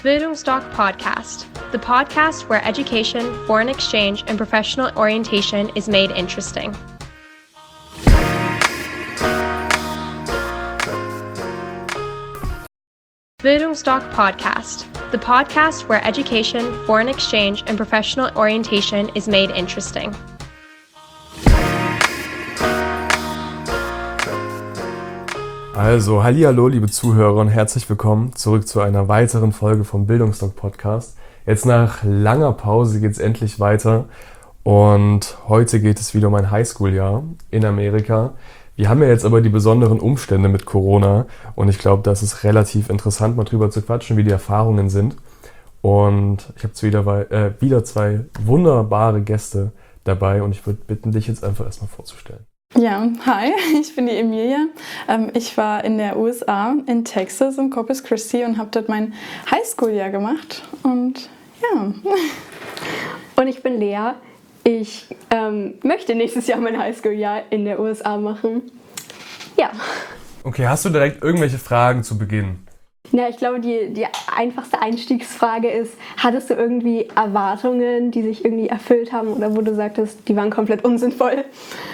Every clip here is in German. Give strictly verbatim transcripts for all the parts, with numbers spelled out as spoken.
Bildungsdoc Podcast, the podcast where education, foreign exchange, and professional orientation is made interesting. Bildungsdoc Podcast, the podcast where education, foreign exchange, and professional orientation is made interesting. Also, hallihallo, liebe Zuhörer und herzlich willkommen zurück zu einer weiteren Folge vom Bildungsdoc Podcast. Jetzt nach langer Pause geht es endlich weiter und heute geht es wieder um ein Highschool-Jahr in Amerika. Wir haben ja jetzt aber die besonderen Umstände mit Corona und ich glaube, das ist relativ interessant, mal drüber zu quatschen, wie die Erfahrungen sind. Und ich habe wieder, äh, wieder zwei wunderbare Gäste dabei und ich würde bitten, dich jetzt einfach erstmal vorzustellen. Ja, hi, ich bin die Emilia. Ich war in der U S A, in Texas, in Corpus Christi und habe dort mein Highschool-Jahr gemacht und ja. Und ich bin Lea. Ich ähm, möchte nächstes Jahr mein Highschool-Jahr in der U S A machen. Ja. Okay, hast du direkt irgendwelche Fragen zu Beginn? Ja, ich glaube, die, die einfachste Einstiegsfrage ist, hattest du irgendwie Erwartungen, die sich irgendwie erfüllt haben oder wo du sagtest, die waren komplett unsinnvoll?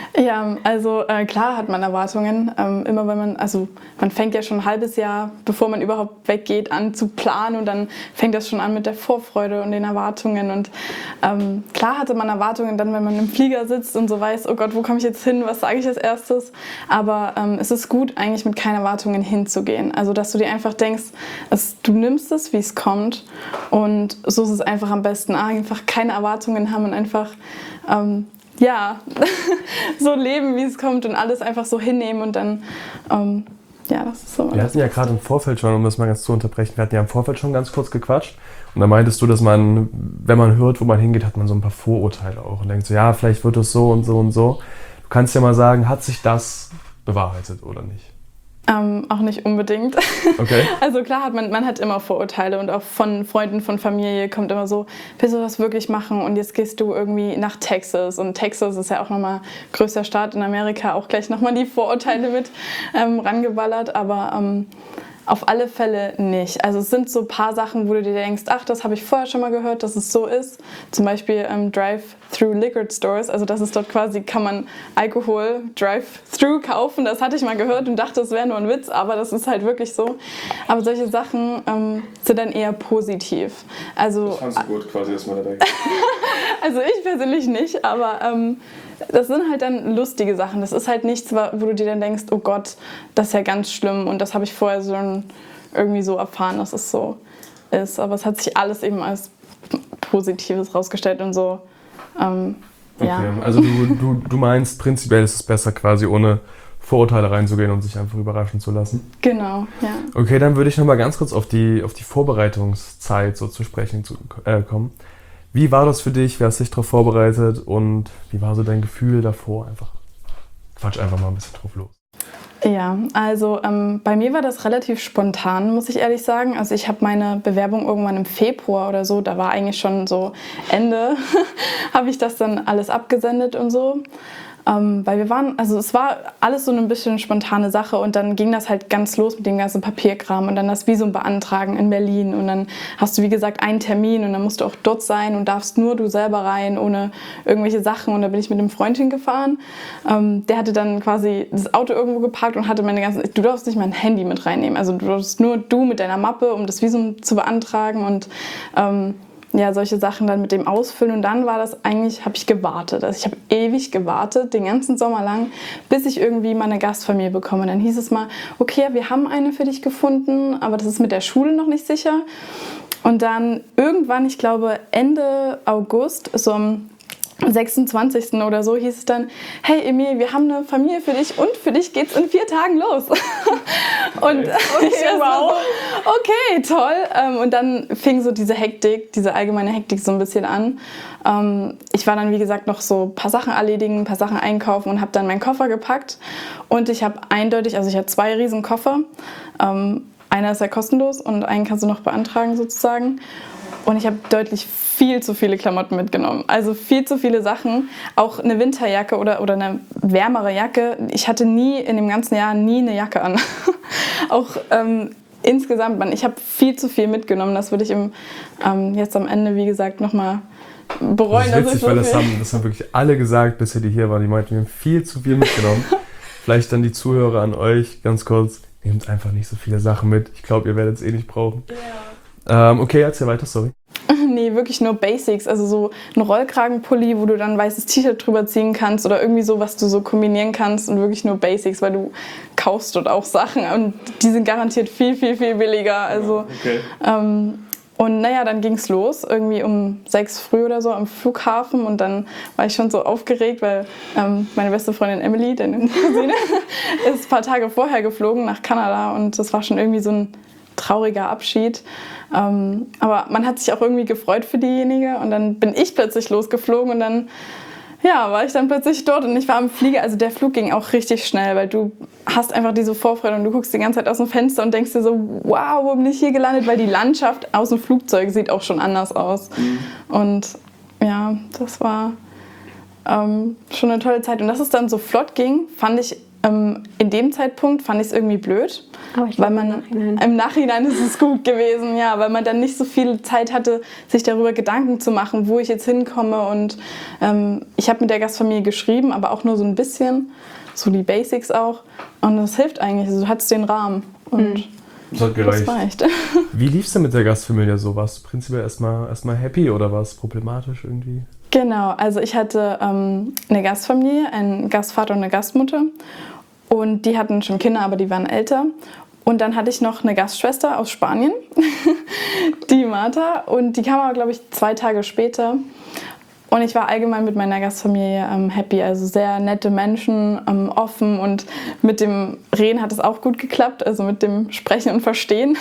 Ja, also äh, klar hat man Erwartungen. Ähm, immer wenn man, also man fängt ja schon ein halbes Jahr, bevor man überhaupt weggeht, an zu planen und dann fängt das schon an mit der Vorfreude und den Erwartungen. Und ähm, klar hatte man Erwartungen dann, wenn man im Flieger sitzt und so weiß, oh Gott, wo komme ich jetzt hin, was sage ich als erstes? Aber ähm, es ist gut, eigentlich mit keinen Erwartungen hinzugehen. Also dass du dir einfach denkst, es, du nimmst es, wie es kommt und so ist es einfach am besten. Einfach keine Erwartungen haben und einfach ähm, ja, so leben, wie es kommt und alles einfach so hinnehmen und dann, ähm, ja, das ist so. Wir hatten ja gerade im Vorfeld schon, um das mal ganz zu unterbrechen, wir hatten ja im Vorfeld schon ganz kurz gequatscht und da meintest du, dass man, wenn man hört, wo man hingeht, hat man so ein paar Vorurteile auch und denkt so, ja, vielleicht wird es so und so und so. Du kannst ja mal sagen, hat sich das bewahrheitet oder nicht? Ähm, auch nicht unbedingt. Okay. Also klar hat man, man hat immer Vorurteile und auch von Freunden, von Familie kommt immer so, willst du das wirklich machen und jetzt gehst du irgendwie nach Texas und Texas ist ja auch nochmal größter Staat in Amerika, auch gleich nochmal die Vorurteile mit ähm, rangeballert, aber ähm, auf alle Fälle nicht. Also es sind so ein paar Sachen, wo du dir denkst, ach, das habe ich vorher schon mal gehört, dass es so ist. Zum Beispiel ähm, Drive-Thru Liquor Stores, also das ist dort quasi, kann man Alkohol Drive-Thru kaufen. Das hatte ich mal gehört und dachte, das wäre nur ein Witz, aber das ist halt wirklich so. Aber solche Sachen ähm, sind dann eher positiv. Also, das fandst du gut quasi, dass man da denkt. Also ich persönlich nicht, aber ähm, das sind halt dann lustige Sachen. Das ist halt nichts, wo du dir dann denkst, oh Gott, das ist ja ganz schlimm und das habe ich vorher so irgendwie so erfahren, dass es so ist. Aber es hat sich alles eben als Positives rausgestellt und so. Ähm, okay, ja. also du, du, du meinst, prinzipiell ist es besser quasi ohne Vorurteile reinzugehen und sich einfach überraschen zu lassen? Genau, ja. Okay, dann würde ich nochmal ganz kurz auf die, auf die Vorbereitungszeit so zu sprechen zu, äh, kommen. Wie war das für dich? Wie hast du dich darauf vorbereitet? Und wie war so dein Gefühl davor? Einfach quatsch einfach mal ein bisschen drauf los. Ja, also ähm, bei mir war das relativ spontan, muss ich ehrlich sagen. Also ich habe meine Bewerbung irgendwann im Februar oder so, da war eigentlich schon so Ende, habe ich das dann alles abgesendet und so. Ähm, weil wir waren, also es war alles so ein bisschen spontane Sache und dann ging das halt ganz los mit dem ganzen Papierkram und dann das Visum beantragen in Berlin und dann hast du wie gesagt einen Termin und dann musst du auch dort sein und darfst nur du selber rein, ohne irgendwelche Sachen und da bin ich mit einem Freund hingefahren. Ähm, der hatte dann quasi das Auto irgendwo geparkt und hatte meine ganzen, du darfst nicht mein Handy mit reinnehmen, also du darfst nur du mit deiner Mappe, um das Visum zu beantragen und ähm, ja, solche Sachen dann mit dem Ausfüllen und dann war das eigentlich, habe ich gewartet. Also ich habe ewig gewartet, den ganzen Sommer lang, bis ich irgendwie mal eine Gastfamilie bekomme. Und dann hieß es mal, okay, wir haben eine für dich gefunden, aber das ist mit der Schule noch nicht sicher. Und dann irgendwann, ich glaube Ende August, so am sechsundzwanzigsten oder so hieß es dann, hey Emil, wir haben eine Familie für dich und für dich geht's in vier Tagen los. Und okay, okay, wow. so, okay, toll. Und dann fing so diese Hektik, diese allgemeine Hektik so ein bisschen an. Ich war dann, wie gesagt, noch so ein paar Sachen erledigen, ein paar Sachen einkaufen und habe dann meinen Koffer gepackt. Und ich habe eindeutig, also ich hatte zwei riesen Koffer. Einer ist ja kostenlos und einen kannst du noch beantragen sozusagen. Und ich habe deutlich viel zu viele Klamotten mitgenommen. Also viel zu viele Sachen. Auch eine Winterjacke oder, oder eine wärmere Jacke. Ich hatte nie in dem ganzen Jahr nie eine Jacke an. Auch ähm, insgesamt, man, ich habe viel zu viel mitgenommen. Das würde ich im, ähm, jetzt am Ende, wie gesagt, nochmal bereuen. Das ist witzig, so weil das viel- haben, das haben wirklich alle gesagt, bisher die hier waren. Die meinten, wir haben viel zu viel mitgenommen. Vielleicht dann die Zuhörer an euch, ganz kurz, nehmt einfach nicht so viele Sachen mit. Ich glaube, ihr werdet es eh nicht brauchen. Ja. Ähm, okay, erzähl weiter, sorry. Nee, wirklich nur Basics. Also so ein Rollkragenpulli, wo du dann ein weißes T-Shirt drüber ziehen kannst oder irgendwie so, was du so kombinieren kannst und wirklich nur Basics, weil du kaufst dort auch Sachen und die sind garantiert viel, viel, viel billiger. Also, Okay. ähm, und naja, dann ging's los, irgendwie um sechs früh oder so am Flughafen und dann war ich schon so aufgeregt, weil ähm, meine beste Freundin Emily, deine Cousine, ist ein paar Tage vorher geflogen nach Kanada und das war schon irgendwie so ein trauriger Abschied. Ähm, aber man hat sich auch irgendwie gefreut für diejenige und dann bin ich plötzlich losgeflogen und dann ja, war ich dann plötzlich dort und ich war am Flieger. Also der Flug ging auch richtig schnell, weil du hast einfach diese Vorfreude und du guckst die ganze Zeit aus dem Fenster und denkst dir so, wow, wo bin ich hier gelandet? Weil die Landschaft aus dem Flugzeug sieht auch schon anders aus. Mhm. Und ja, das war ähm, schon eine tolle Zeit. Und dass es dann so flott ging, fand ich ähm, in dem Zeitpunkt fand ich es irgendwie blöd. Aber ich weil glaub, man im Nachhinein. im Nachhinein ist es gut gewesen, ja, weil man dann nicht so viel Zeit hatte, sich darüber Gedanken zu machen, wo ich jetzt hinkomme. Und ähm, ich habe mit der Gastfamilie geschrieben, aber auch nur so ein bisschen, so die Basics auch. Und das hilft eigentlich. Also du hattest den Rahmen und Mhm. Das hat gereicht. das reicht. Wie lief's denn mit der Gastfamilie so? Warst du prinzipiell erstmal, erstmal happy oder war es problematisch irgendwie? Genau, also ich hatte ähm, eine Gastfamilie, einen Gastvater und eine Gastmutter. Und die hatten schon Kinder, aber die waren älter. Und dann hatte ich noch eine Gastschwester aus Spanien, die Martha. Und die kam aber, glaube ich, zwei Tage später. Und ich war allgemein mit meiner Gastfamilie ähm, happy. Also sehr nette Menschen, ähm, offen. Und mit dem Reden hat es auch gut geklappt. Also mit dem Sprechen und Verstehen.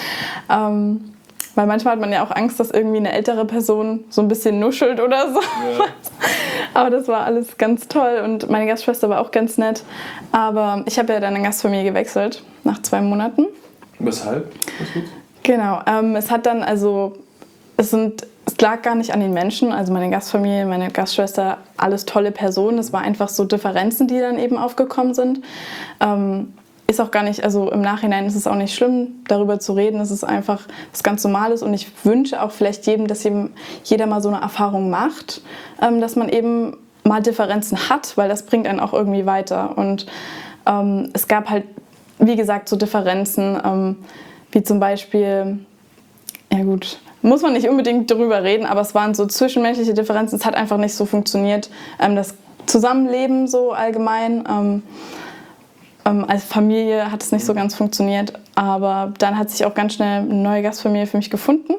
ähm, weil manchmal hat man ja auch Angst, dass irgendwie eine ältere Person so ein bisschen nuschelt oder so. Ja. Aber das war alles ganz toll und meine Gastschwester war auch ganz nett. Aber ich habe ja dann eine Gastfamilie gewechselt nach zwei Monaten. Weshalb? Was gut? Genau, ähm, es hat dann also, es sind, es lag gar nicht an den Menschen, also meine Gastfamilie, meine Gastschwester, alles tolle Personen. Es war einfach so Differenzen, die dann eben aufgekommen sind. Ähm, Ist auch gar nicht, also im Nachhinein ist es auch nicht schlimm, darüber zu reden. Es ist einfach was ganz Normales und ich wünsche auch vielleicht jedem, dass jedem, jeder mal so eine Erfahrung macht, ähm, dass man eben mal Differenzen hat, weil das bringt einen auch irgendwie weiter. Und ähm, es gab halt, wie gesagt, so Differenzen, ähm, wie zum Beispiel, ja gut, muss man nicht unbedingt darüber reden, aber es waren so zwischenmenschliche Differenzen. Es hat einfach nicht so funktioniert, ähm, das Zusammenleben so allgemein. Ähm, Ähm, als Familie hat es nicht so ganz funktioniert, aber dann hat sich auch ganz schnell eine neue Gastfamilie für mich gefunden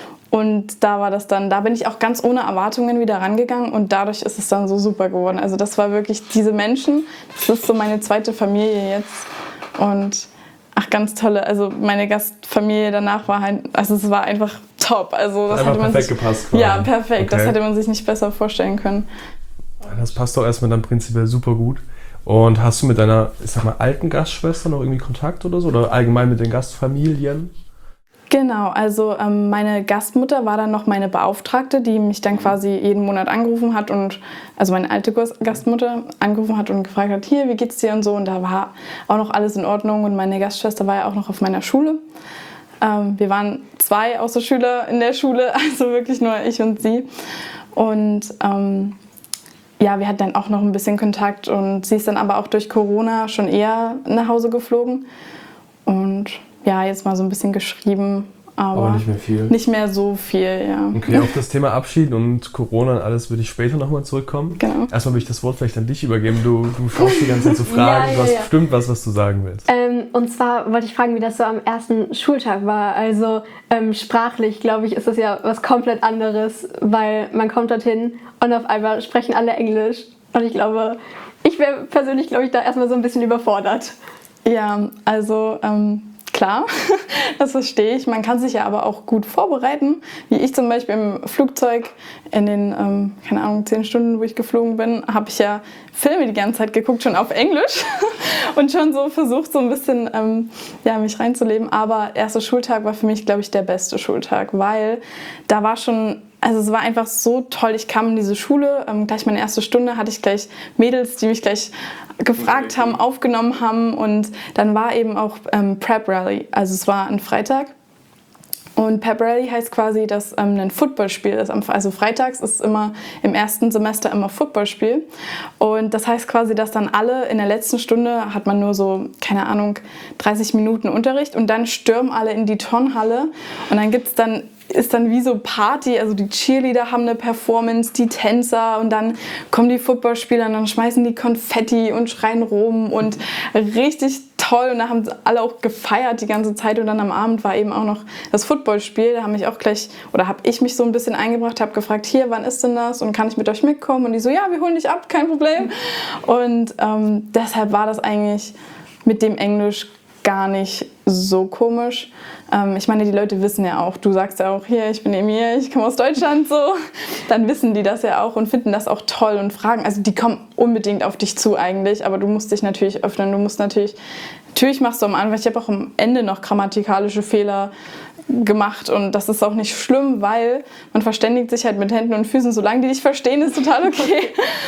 und da war das dann, da bin ich auch ganz ohne Erwartungen wieder rangegangen und dadurch ist es dann so super geworden. Also das war wirklich diese Menschen, das ist so meine zweite Familie jetzt und ach, ganz tolle, also meine Gastfamilie danach war halt, also es war einfach top. Also das Einfach hatte man perfekt sich, gepasst quasi. Ja, perfekt, Okay. das hätte man sich nicht besser vorstellen können. Das passt doch erstmal dann prinzipiell super gut. Und hast du mit deiner, ich sag mal, alten Gastschwester noch irgendwie Kontakt oder so? Oder allgemein mit den Gastfamilien? Genau, also ähm, meine Gastmutter war dann noch meine Beauftragte, die mich dann quasi jeden Monat angerufen hat und, also meine alte Gastmutter angerufen hat und gefragt hat, hier, wie geht's dir und so. Und da war auch noch alles in Ordnung und meine Gastschwester war ja auch noch auf meiner Schule. Ähm, wir waren zwei Außerschüler in der Schule, also wirklich nur ich und sie. Und ähm, ja, wir hatten dann auch noch ein bisschen Kontakt und sie ist dann aber auch durch Corona schon eher nach Hause geflogen. Und ja, jetzt mal so ein bisschen geschrieben, aber, Aber nicht mehr viel. Nicht mehr so viel, ja. Okay, auf das Thema Abschied und Corona und alles würde ich später nochmal zurückkommen. Genau. Erstmal würde ich das Wort vielleicht an dich übergeben. Du, du schaust die ganze Zeit zu Fragen, Ja, ja, du hast ja. bestimmt was, was du sagen willst. Ähm, und zwar wollte ich fragen, wie das so am ersten Schultag war. Also ähm, sprachlich, glaube ich, ist das ja was komplett anderes, weil man kommt dorthin und auf einmal sprechen alle Englisch. Und ich glaube, ich wäre persönlich, glaube ich, da erstmal so ein bisschen überfordert. Ja, also ähm, klar, das verstehe ich. Man kann sich ja aber auch gut vorbereiten. Wie ich zum Beispiel im Flugzeug in den, ähm, keine Ahnung, zehn Stunden, wo ich geflogen bin, habe ich ja Filme die ganze Zeit geguckt, schon auf Englisch und schon so versucht, so ein bisschen ähm, ja, mich reinzuleben. Aber erster Schultag war für mich, glaube ich, der beste Schultag, weil da war schon Also es war einfach so toll. Ich kam in diese Schule, ähm, gleich meine erste Stunde hatte ich gleich Mädels, die mich gleich gefragt haben, aufgenommen haben. Und dann war eben auch ähm, Prep Rally. Also es war ein Freitag. Und Pep Rally heißt quasi, dass ähm, ein Footballspiel ist. Also freitags ist immer im ersten Semester immer Footballspiel. Und das heißt quasi, dass dann alle in der letzten Stunde hat man nur so, keine Ahnung, dreißig Minuten Unterricht und dann stürmen alle in die Turnhalle und dann gibt's dann ist dann wie so Party, also die Cheerleader haben eine Performance, die Tänzer und dann kommen die Footballspieler und dann schmeißen die Konfetti und schreien rum und richtig toll und da haben alle auch gefeiert die ganze Zeit und dann am Abend war eben auch noch das Footballspiel, da haben mich auch gleich, oder habe ich mich so ein bisschen eingebracht, habe gefragt, hier, wann ist denn das und kann ich mit euch mitkommen und die so, ja, wir holen dich ab, kein Problem und ähm, deshalb war das eigentlich mit dem Englisch gar nicht so komisch. Ähm, ich meine, die Leute wissen ja auch, du sagst ja auch, hier, ich bin Emir, ich komme aus Deutschland, so. Dann wissen die das ja auch und finden das auch toll und fragen. Also die kommen unbedingt auf dich zu eigentlich, aber du musst dich natürlich öffnen. Du musst natürlich, natürlich machst du am Anfang, ich habe auch am Ende noch grammatikalische Fehler gemacht und das ist auch nicht schlimm, weil man verständigt sich halt mit Händen und Füßen, solange die dich verstehen, ist total okay.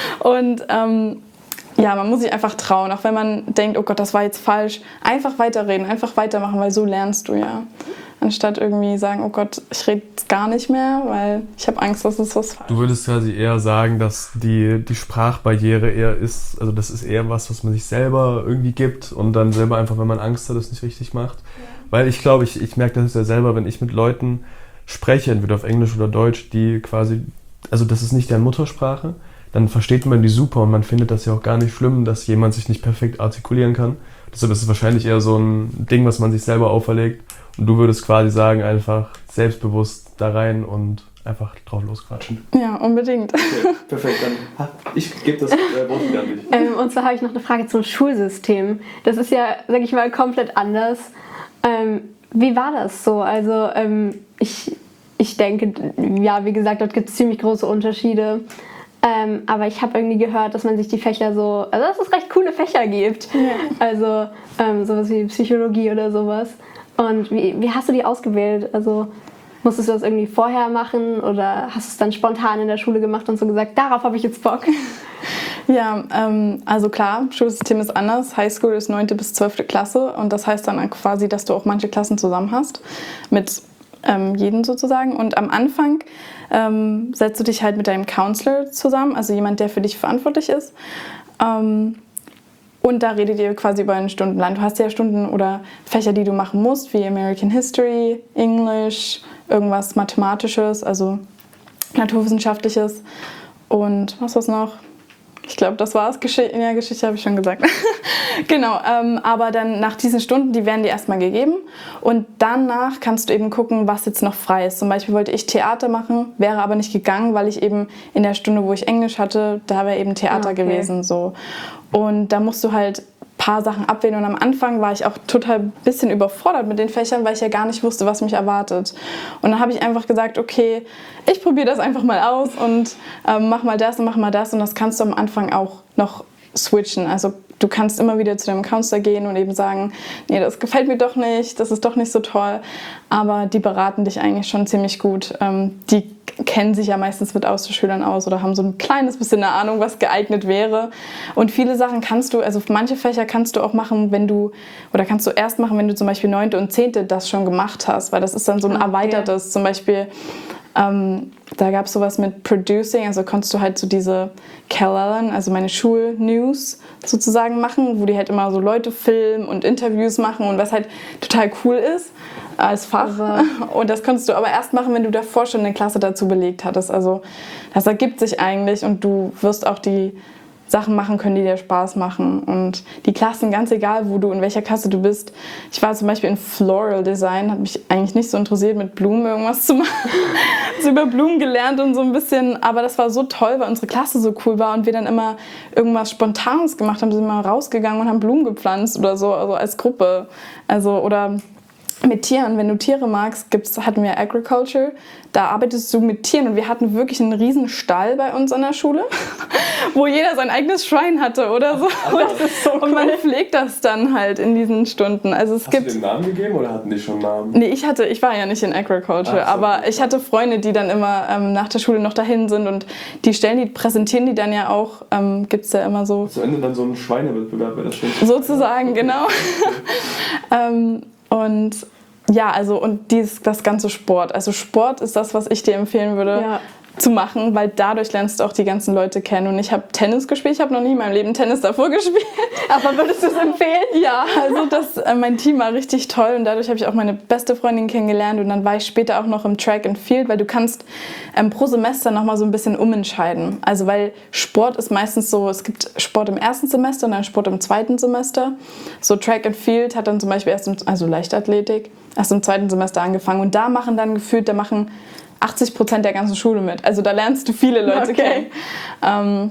Und ähm, ja, man muss sich einfach trauen, auch wenn man denkt, oh Gott, das war jetzt falsch. Einfach weiterreden, einfach weitermachen, weil so lernst du ja. Anstatt irgendwie sagen, oh Gott, ich rede gar nicht mehr, weil ich habe Angst, dass es was falsch ist. Du würdest quasi eher sagen, dass die, die Sprachbarriere eher ist, also das ist eher was, was man sich selber irgendwie gibt und dann selber einfach, wenn man Angst hat, das nicht richtig macht. Ja. Weil ich glaube, ich, ich merke das ja selber, wenn ich mit Leuten spreche, entweder auf Englisch oder Deutsch, die quasi, also das ist nicht deren Muttersprache, dann versteht man die super und man findet das ja auch gar nicht schlimm, dass jemand sich nicht perfekt artikulieren kann. Deshalb ist es wahrscheinlich eher so ein Ding, was man sich selber auferlegt. Und du würdest quasi sagen, einfach selbstbewusst da rein und einfach drauf losquatschen. Ja, unbedingt. Okay, perfekt, dann ich gebe das äh, Wort wieder an dich. Ähm, und zwar habe ich noch eine Frage zum Schulsystem. Das ist ja, sag ich mal, komplett anders. Ähm, wie war das so? Also ähm, ich, ich denke, ja, wie gesagt, dort gibt es ziemlich große Unterschiede. Ähm, aber ich habe irgendwie gehört, dass man sich die Fächer so, also dass es recht coole Fächer gibt. Ja. Also ähm, sowas wie Psychologie oder sowas. Und wie, wie hast du die ausgewählt? Also musstest du das irgendwie vorher machen oder hast du es dann spontan in der Schule gemacht und so gesagt, darauf habe ich jetzt Bock? Ja, ähm, also klar, Schulsystem ist anders. Highschool ist neunte bis zwölfte Klasse und das heißt dann quasi, dass du auch manche Klassen zusammen hast mit ähm, jedem sozusagen. Und am Anfang ähm, setzt du dich halt mit deinem Counselor zusammen, also jemand, der für dich verantwortlich ist. Ähm, und da redet ihr quasi über einen Stundenplan. Du hast ja Stunden oder Fächer, die du machen musst, wie American History, English, irgendwas Mathematisches, also Naturwissenschaftliches. Und was war's noch? Ich glaube, das war's. Gesch- in der Geschichte habe ich schon gesagt. Genau, ähm, aber dann nach diesen Stunden, die werden dir erstmal gegeben und danach kannst du eben gucken, was jetzt noch frei ist. Zum Beispiel wollte ich Theater machen, wäre aber nicht gegangen, weil ich eben in der Stunde, wo ich Englisch hatte, da wäre eben Theater okay. gewesen. So. Und da musst du halt ein paar Sachen abwählen und am Anfang war ich auch total ein bisschen überfordert mit den Fächern, weil ich ja gar nicht wusste, was mich erwartet. Und dann habe ich einfach gesagt, okay, ich probiere das einfach mal aus und ähm, mach mal das und mach mal das und das kannst du am Anfang auch noch switchen. Also du kannst immer wieder zu deinem Counselor gehen und eben sagen, nee, das gefällt mir doch nicht, das ist doch nicht so toll. Aber die beraten dich eigentlich schon ziemlich gut. Ähm, die kennen sich ja meistens mit Austauschschülern aus oder haben so ein kleines bisschen eine Ahnung, was geeignet wäre. Und viele Sachen kannst du, also manche Fächer kannst du auch machen, wenn du, oder kannst du erst machen, wenn du zum Beispiel neunte und zehnte das schon gemacht hast, weil das ist dann so ein erweitertes, zum Beispiel Ähm, da gab es sowas mit Producing, also konntest du halt so diese Cal Allen, also meine Schulnews sozusagen machen, wo die halt immer so Leute filmen und Interviews machen und was halt total cool ist als Fach. Also. Und das konntest du aber erst machen, wenn du davor schon eine Klasse dazu belegt hattest. Also das ergibt sich eigentlich und du wirst auch die Sachen machen können, die dir Spaß machen. Und die Klassen, ganz egal, wo du, in welcher Klasse du bist. Ich war zum Beispiel in Floral Design, hat mich eigentlich nicht so interessiert, mit Blumen irgendwas zu machen. So über Blumen gelernt und so ein bisschen. Aber das war so toll, weil unsere Klasse so cool war und wir dann immer irgendwas Spontanes gemacht haben. Wir sind mal rausgegangen und haben Blumen gepflanzt oder so, also als Gruppe. Also, oder mit Tieren, wenn du Tiere magst, gibt's, hatten wir Agriculture, da arbeitest du mit Tieren und wir hatten wirklich einen riesen Stall bei uns an der Schule, wo jeder sein eigenes Schwein hatte oder so. Das ist so cool. Und man pflegt das dann halt in diesen Stunden. Also es Hast gibt du den Namen gegeben oder hatten die schon Namen? Nee, ich hatte, ich war ja nicht in Agriculture, Ach so. aber ich hatte Freunde, die dann immer ähm, nach der Schule noch dahin sind und die stellen, die präsentieren die dann ja auch, ähm, gibt es ja immer so. Zu Ende dann so ein Schweinewettbewerb, wäre das schön. Sozusagen, genau. ähm, und ja, also und dieses, das ganze Sport. Also Sport ist das, was ich dir empfehlen würde. Ja. Zu machen, weil dadurch lernst du auch die ganzen Leute kennen. Und ich habe Tennis gespielt, ich habe noch nie in meinem Leben Tennis davor gespielt. Aber würdest du es empfehlen? Ja, also das, äh, mein Team war richtig toll und dadurch habe ich auch meine beste Freundin kennengelernt und dann war ich später auch noch im Track and Field, weil du kannst ähm, pro Semester nochmal so ein bisschen umentscheiden. Also weil Sport ist meistens so, es gibt Sport im ersten Semester und dann Sport im zweiten Semester. So Track and Field hat dann zum Beispiel erst, im, also Leichtathletik, erst im zweiten Semester angefangen und da machen dann gefühlt, da machen achtzig Prozent der ganzen Schule mit. Also da lernst du viele Leute Okay. kennen. Ähm,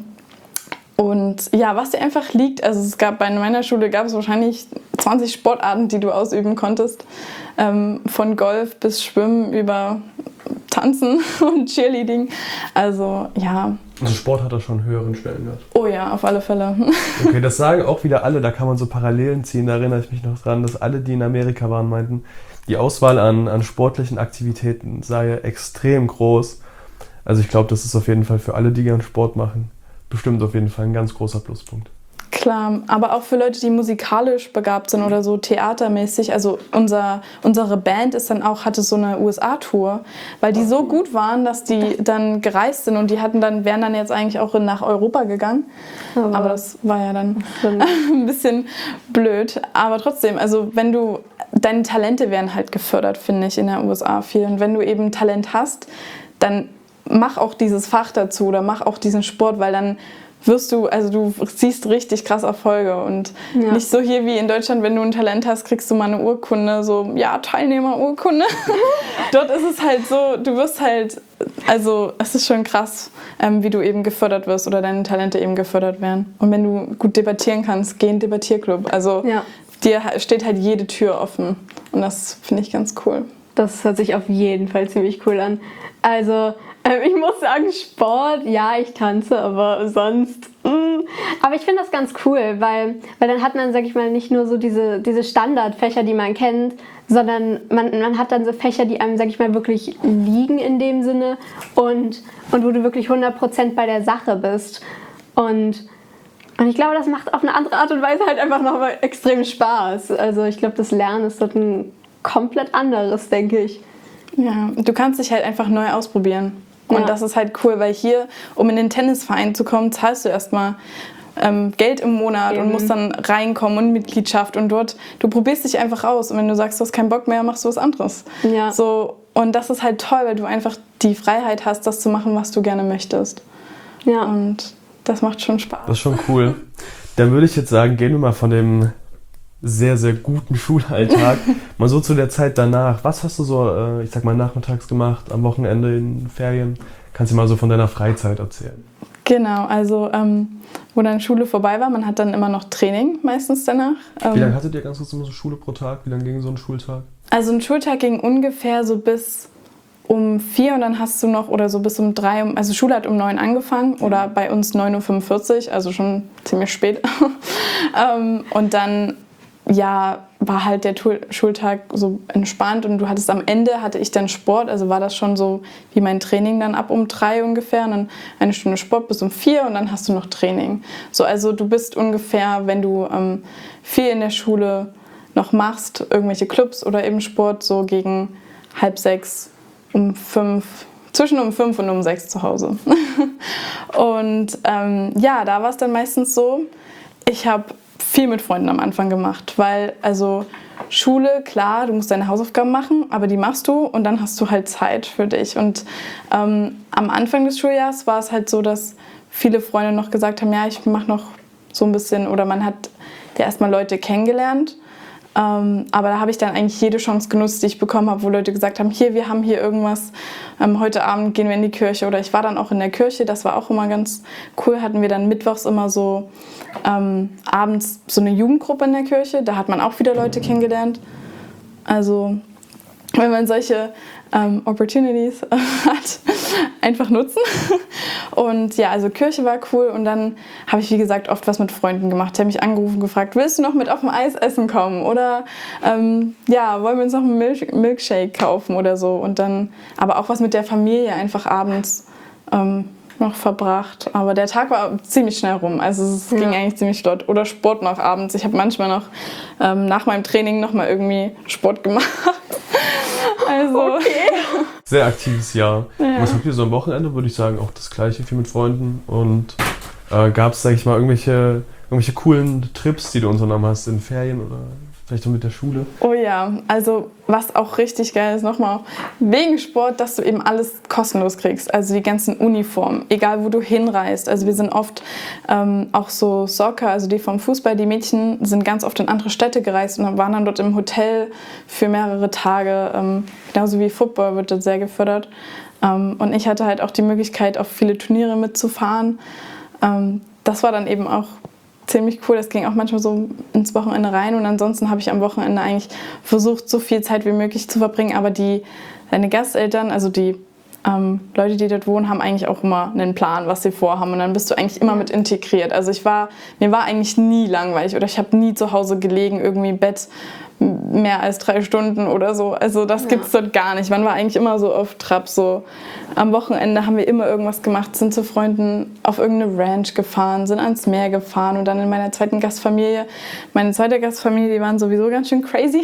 und ja, was dir einfach liegt, also es gab bei meiner Schule gab es wahrscheinlich zwanzig Sportarten, die du ausüben konntest. Ähm, von Golf bis Schwimmen über Tanzen und Cheerleading. Also ja. Also Sport hat da schon einen höheren Stellenwert. Oh ja, auf alle Fälle. Okay, das sagen auch wieder alle, da kann man so Parallelen ziehen. Da erinnere ich mich noch dran, dass alle, die in Amerika waren, meinten, die Auswahl an, an sportlichen Aktivitäten sei extrem groß. Also ich glaube, das ist auf jeden Fall für alle, die gerne Sport machen, bestimmt auf jeden Fall ein ganz großer Pluspunkt. Klar, aber auch für Leute, die musikalisch begabt sind oder so theatermäßig. Also unser, unsere Band ist dann auch, hatte so eine U S A-Tour, weil die so gut waren, dass die dann gereist sind und die hatten dann, wären dann jetzt eigentlich auch nach Europa gegangen. Aber, Aber das war ja dann dann ein bisschen blöd. Aber trotzdem, also wenn du, deine Talente werden halt gefördert, finde ich, in der U S A viel. Und wenn du eben Talent hast, dann mach auch dieses Fach dazu oder mach auch diesen Sport, weil dann wirst du, also du siehst richtig krass Erfolge und Ja. nicht so hier wie in Deutschland, wenn du ein Talent hast, kriegst du mal eine Urkunde, so, ja, Teilnehmerurkunde. Dort ist es halt so, du wirst halt, also es ist schon krass, ähm, wie du eben gefördert wirst oder deine Talente eben gefördert werden. Und wenn du gut debattieren kannst, geh in den Debattierclub. Also Ja. dir steht halt jede Tür offen und das finde ich ganz cool. Das hört sich auf jeden Fall ziemlich cool an. Also, ähm, ich muss sagen, Sport, ja, ich tanze, aber sonst. Mh. Aber ich finde das ganz cool, weil, weil dann hat man, sag ich mal, nicht nur so diese, diese Standardfächer, die man kennt, sondern man, man hat dann so Fächer, die einem, sag ich mal, wirklich liegen in dem Sinne und, und wo du wirklich hundert Prozent bei der Sache bist. Und, und ich glaube, das macht auf eine andere Art und Weise halt einfach nochmal extrem Spaß. Also ich glaube, das Lernen ist dort ein komplett anderes, denke ich. Ja, du kannst dich halt einfach neu ausprobieren. Und Ja. das ist halt cool, weil hier, um in den Tennisverein zu kommen, zahlst du erstmal ähm, Geld im Monat Eben. und musst dann reinkommen und Mitgliedschaft. Und dort, du probierst dich einfach aus. Und wenn du sagst, du hast keinen Bock mehr, machst du was anderes. Ja. So, und das ist halt toll, weil du einfach die Freiheit hast, das zu machen, was du gerne möchtest. Ja. Und das macht schon Spaß. Das ist schon cool. Dann würde ich jetzt sagen, gehen wir mal von dem sehr, sehr guten Schulalltag mal so zu der Zeit danach. Was hast du so, äh, ich sag mal, nachmittags gemacht, am Wochenende, in Ferien? Kannst du mal so von deiner Freizeit erzählen? Genau, also ähm, wo dann Schule vorbei war, man hat dann immer noch Training meistens danach. Ähm, Wie lange hattet ihr ganz kurz immer so Schule pro Tag? Wie lange ging so ein Schultag? Also ein Schultag ging ungefähr so bis um vier und dann hast du noch, oder so bis um drei, also Schule hat um neun angefangen oder bei uns neun Uhr fünfundvierzig, also schon ziemlich spät. ähm, und dann, ja, war halt der Tu- Schultag so entspannt und du hattest am Ende, hatte ich dann Sport, also war das schon so wie mein Training dann ab um drei ungefähr und dann eine Stunde Sport bis um vier und dann hast du noch Training. So, also du bist ungefähr, wenn du ähm, viel in der Schule noch machst, irgendwelche Clubs oder eben Sport, so gegen halb sechs, um fünf, zwischen um fünf und um sechs zu Hause. Und ähm, ja, da war es dann meistens so, ich habe viel mit Freunden am Anfang gemacht, weil also Schule, klar, du musst deine Hausaufgaben machen, aber die machst du und dann hast du halt Zeit für dich. Und ähm, am Anfang des Schuljahres war es halt so, dass viele Freunde noch gesagt haben, ja, ich mache noch so ein bisschen, oder man hat ja erstmal Leute kennengelernt. Ähm, aber da habe ich dann eigentlich jede Chance genutzt, die ich bekommen habe, wo Leute gesagt haben, hier, wir haben hier irgendwas, ähm, heute Abend gehen wir in die Kirche. Oder ich war dann auch in der Kirche, das war auch immer ganz cool, hatten wir dann mittwochs immer so ähm, abends so eine Jugendgruppe in der Kirche, da hat man auch wieder Leute kennengelernt. Also wenn man solche ähm, Opportunities hat, einfach nutzen. Und ja, also Kirche war cool und dann habe ich, wie gesagt, oft was mit Freunden gemacht. Die haben mich angerufen und gefragt, willst du noch mit auf dem Eis essen kommen? Oder ähm, ja, wollen wir uns noch einen Milch- Milkshake kaufen oder so? Und dann aber auch was mit der Familie einfach abends ähm, noch verbracht. Aber der Tag war ziemlich schnell rum. Also es ja. ging eigentlich ziemlich flott. Oder Sport noch abends. Ich habe manchmal noch ähm, nach meinem Training noch mal irgendwie Sport gemacht. Also okay. Sehr aktives Jahr. Ja. Was habt ihr so am Wochenende? Würde ich sagen, auch das Gleiche, viel mit Freunden. Und äh, gab es, sag ich mal, irgendwelche, irgendwelche coolen Trips, die du unternommen hast in Ferien oder vielleicht auch mit der Schule? Oh ja, also was auch richtig geil ist, nochmal wegen Sport, dass du eben alles kostenlos kriegst. Also die ganzen Uniformen, egal wo du hinreist. Also wir sind oft ähm, auch so Soccer, also die vom Fußball, die Mädchen sind ganz oft in andere Städte gereist und waren dann dort im Hotel für mehrere Tage. Ähm, genauso wie Football wird dort sehr gefördert. Ähm, und ich hatte halt auch die Möglichkeit, auf viele Turniere mitzufahren. Ähm, das war dann eben auch ziemlich cool. Das ging auch manchmal so ins Wochenende rein und ansonsten habe ich am Wochenende eigentlich versucht, so viel Zeit wie möglich zu verbringen, aber die, deine Gasteltern, also die ähm, Leute, die dort wohnen, haben eigentlich auch immer einen Plan, was sie vorhaben und dann bist du eigentlich immer mit integriert. Also ich war, mir war eigentlich nie langweilig oder ich habe nie zu Hause gelegen, irgendwie im Bett mehr als drei Stunden oder so. Also das ja. gibt's dort gar nicht. Man war eigentlich immer so auf Trab. So. Am Wochenende haben wir immer irgendwas gemacht, sind zu Freunden auf irgendeine Ranch gefahren, sind ans Meer gefahren und dann in meiner zweiten Gastfamilie. Meine zweite Gastfamilie, die waren sowieso ganz schön crazy.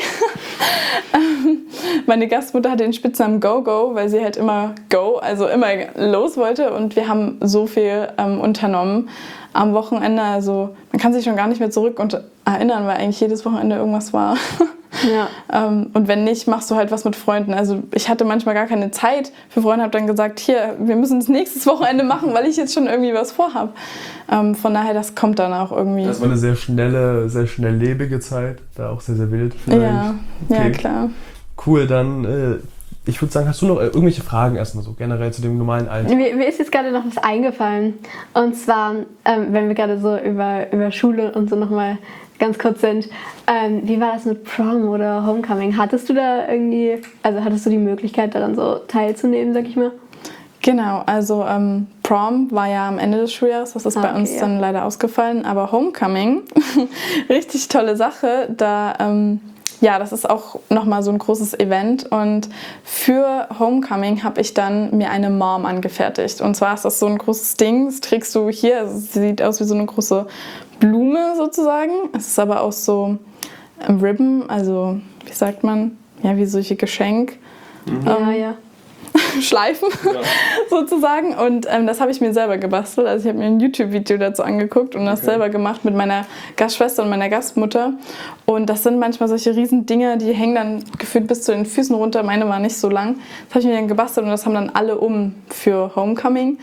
Meine Gastmutter hatte den Spitznamen Go-Go, weil sie halt immer go, also immer los wollte und wir haben so viel ähm, unternommen am Wochenende. Also man kann sich schon gar nicht mehr zurück und erinnern, weil eigentlich jedes Wochenende irgendwas war. Ja. ähm, und wenn nicht, machst du halt was mit Freunden. Also ich hatte manchmal gar keine Zeit für Freunde, habe dann gesagt, hier, wir müssen das nächstes Wochenende machen, weil ich jetzt schon irgendwie was vorhabe. Ähm, von daher, das kommt dann auch irgendwie. Das war eine sehr schnelle, sehr schnelllebige Zeit, da auch sehr, sehr wild vielleicht. Ja, okay. Ja klar. Cool, dann äh, ich würde sagen, hast du noch irgendwelche Fragen erstmal so generell zu dem normalen Alltag? Mir, mir ist jetzt gerade noch was eingefallen. Und zwar, ähm, wenn wir gerade so über, über Schule und so nochmal ganz kurz sind, ähm, wie war das mit Prom oder Homecoming? Hattest du da irgendwie, also hattest du die Möglichkeit daran so teilzunehmen, sag ich mal? Genau, also ähm, Prom war ja am Ende des Schuljahres, das ist ah, bei okay, uns ja. dann leider ausgefallen, aber Homecoming, richtig tolle Sache, da ähm, ja, das ist auch nochmal so ein großes Event und für Homecoming habe ich dann mir eine Mom angefertigt und zwar ist das so ein großes Ding, das trägst du hier, also es sieht aus wie so eine große Blume sozusagen, es ist aber auch so ein Ribbon, also wie sagt man, ja, wie solche Geschenk. Mhm. Ja, ähm, ja. Schleifen ja. sozusagen und ähm, das habe ich mir selber gebastelt, also ich habe mir ein YouTube-Video dazu angeguckt und das okay. selber gemacht mit meiner Gastschwester und meiner Gastmutter und das sind manchmal solche riesen Dinger, die hängen dann gefühlt bis zu den Füßen runter, meine war nicht so lang, das habe ich mir dann gebastelt und das haben dann alle um für Homecoming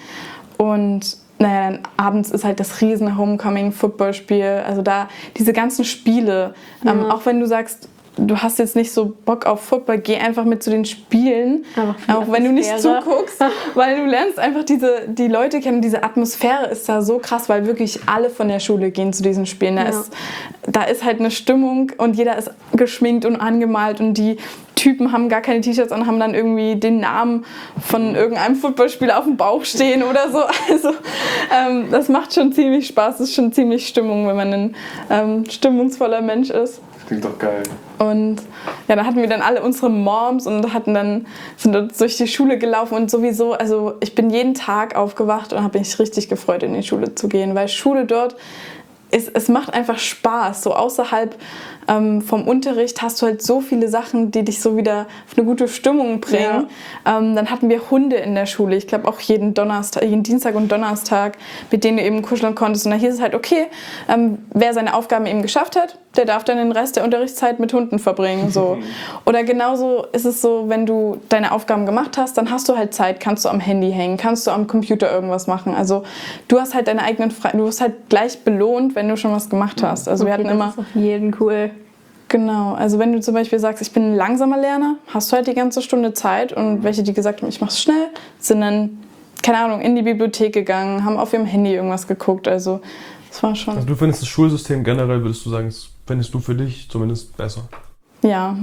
und naja, dann abends ist halt das riesen Homecoming-Footballspiel, also da diese ganzen Spiele, ja. ähm, auch wenn du sagst, du hast jetzt nicht so Bock auf Football, geh einfach mit zu den Spielen, auch wenn du nicht zuguckst, weil du lernst einfach diese, die Leute kennen, diese Atmosphäre ist da so krass, weil wirklich alle von der Schule gehen zu diesen Spielen. Da, ja. ist, da ist halt eine Stimmung und jeder ist geschminkt und angemalt und die Typen haben gar keine T-Shirts und haben dann irgendwie den Namen von irgendeinem Footballspieler auf dem Bauch stehen oder so. Also ähm, das macht schon ziemlich Spaß, das ist schon ziemlich Stimmung, wenn man ein ähm, stimmungsvoller Mensch ist. Klingt doch geil. Und ja, da hatten wir dann alle unsere Moms und hatten dann, sind dort durch die Schule gelaufen und sowieso, also ich bin jeden Tag aufgewacht und habe mich richtig gefreut, in die Schule zu gehen, weil Schule dort, ist, es macht einfach Spaß, so außerhalb ähm, vom Unterricht hast du halt so viele Sachen, die dich so wieder auf eine gute Stimmung bringen. Ja. Ähm, dann hatten wir Hunde in der Schule, ich glaube auch jeden Donnerstag, jeden Dienstag und Donnerstag, mit denen du eben kuscheln konntest. Und da hieß es halt, okay, ähm, wer seine Aufgaben eben geschafft hat, der darf dann den Rest der Unterrichtszeit mit Hunden verbringen. So. Oder genauso ist es so, wenn du deine Aufgaben gemacht hast, dann hast du halt Zeit, kannst du am Handy hängen, kannst du am Computer irgendwas machen. Also du hast halt deine eigenen Freiheiten, du wirst halt gleich belohnt, wenn du schon was gemacht hast. Also okay, wir hatten das immer ist auf jeden cool. Genau, also wenn du zum Beispiel sagst, ich bin ein langsamer Lerner, hast du halt die ganze Stunde Zeit und welche, die gesagt haben, ich mach's schnell, sind dann, keine Ahnung, in die Bibliothek gegangen, haben auf ihrem Handy irgendwas geguckt, also das war schon... Also du findest das Schulsystem generell, würdest du sagen, findest du für dich zumindest besser? Ja.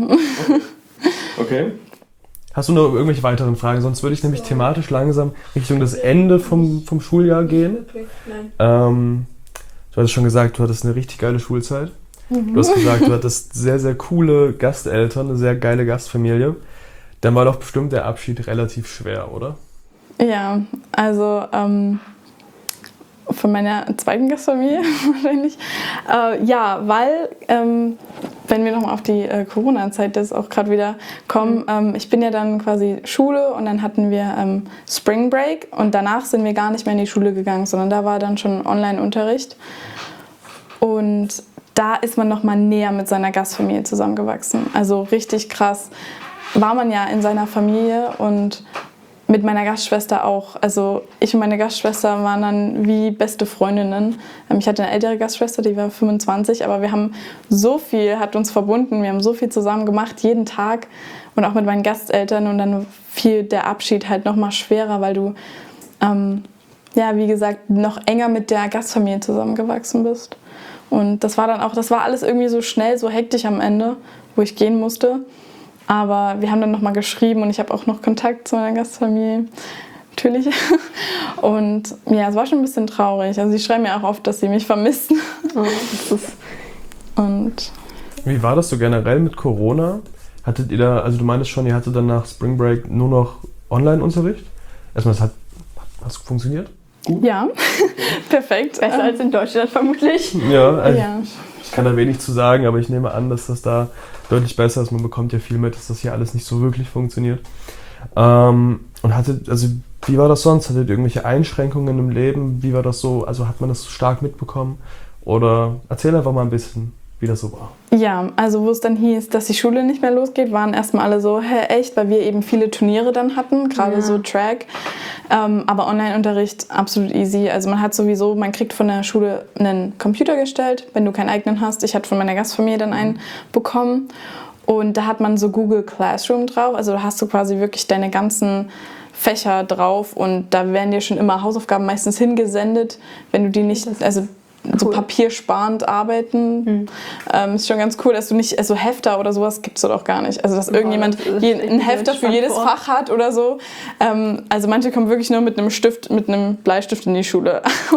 Okay. Hast du noch irgendwelche weiteren Fragen? Sonst würde ich nämlich thematisch langsam Richtung das Ende vom, vom Schuljahr gehen. Nein. Ähm, du hattest schon gesagt, du hattest eine richtig geile Schulzeit. Du hast gesagt, du hattest sehr, sehr coole Gasteltern, eine sehr geile Gastfamilie. Dann war doch bestimmt der Abschied relativ schwer, oder? Ja, also ähm, von meiner zweiten Gastfamilie wahrscheinlich. Äh, ja, weil, ähm, wenn wir nochmal auf die äh, Corona-Zeit das auch gerade wieder kommen, ähm, ich bin ja dann quasi Schule und dann hatten wir ähm, Spring Break und danach sind wir gar nicht mehr in die Schule gegangen, sondern da war dann schon Online-Unterricht. Und da ist man nochmal näher mit seiner Gastfamilie zusammengewachsen. Also richtig krass war man ja in seiner Familie und mit meiner Gastschwester auch. Also ich und meine Gastschwester waren dann wie beste Freundinnen. Ich hatte eine ältere Gastschwester, die war fünfundzwanzig, aber wir haben so viel, hat uns verbunden, wir haben so viel zusammen gemacht, jeden Tag und auch mit meinen Gasteltern und dann fiel der Abschied halt nochmal schwerer, weil du, ähm, ja, wie gesagt, noch enger mit der Gastfamilie zusammengewachsen bist. Und das war dann auch, das war alles irgendwie so schnell, so hektisch am Ende, wo ich gehen musste. Aber wir haben dann nochmal geschrieben und ich habe auch noch Kontakt zu meiner Gastfamilie, natürlich. Und ja, es war schon ein bisschen traurig. Also sie schreiben mir auch oft, dass sie mich vermissen. Oh, das ist und Wie war das so generell mit Corona? Hattet ihr da, also du meintest schon, ihr hattet dann nach Spring Break nur noch Online-Unterricht? Erstmal, das hat, hat das funktioniert? Gut. Ja, perfekt. besser als in Deutschland vermutlich. Ja, also Ja. ich kann da wenig zu sagen, aber ich nehme an, dass das da deutlich besser ist. Man bekommt ja viel mit, dass das hier alles nicht so wirklich funktioniert. Ähm, und hattet, also wie war das sonst? Hattet ihr irgendwelche Einschränkungen im Leben? Wie war das so? Also hat man das stark mitbekommen? Oder erzähl einfach mal ein bisschen, wie das so war. Ja, also wo es dann hieß, dass die Schule nicht mehr losgeht, waren erstmal alle so, hä, echt, weil wir eben viele Turniere dann hatten, gerade Ja. so Track. Ähm, aber Online-Unterricht absolut easy. Also man hat sowieso, man kriegt von der Schule einen Computer gestellt, wenn du keinen eigenen hast. Ich hatte von meiner Gastfamilie dann einen bekommen. Und da hat man so Google Classroom drauf. Also da hast du quasi wirklich deine ganzen Fächer drauf und da werden dir schon immer Hausaufgaben meistens hingesendet, wenn du die nicht, also so Cool. papiersparend arbeiten. Mhm. Ähm, ist schon ganz cool, dass du nicht, also Hefter oder sowas gibt es dort auch gar nicht. Also dass irgendjemand das ist je, echt ein Hefter für entspannt jedes vor. Fach hat oder so. Ähm, also manche kommen wirklich nur mit einem Stift, mit einem Bleistift in die Schule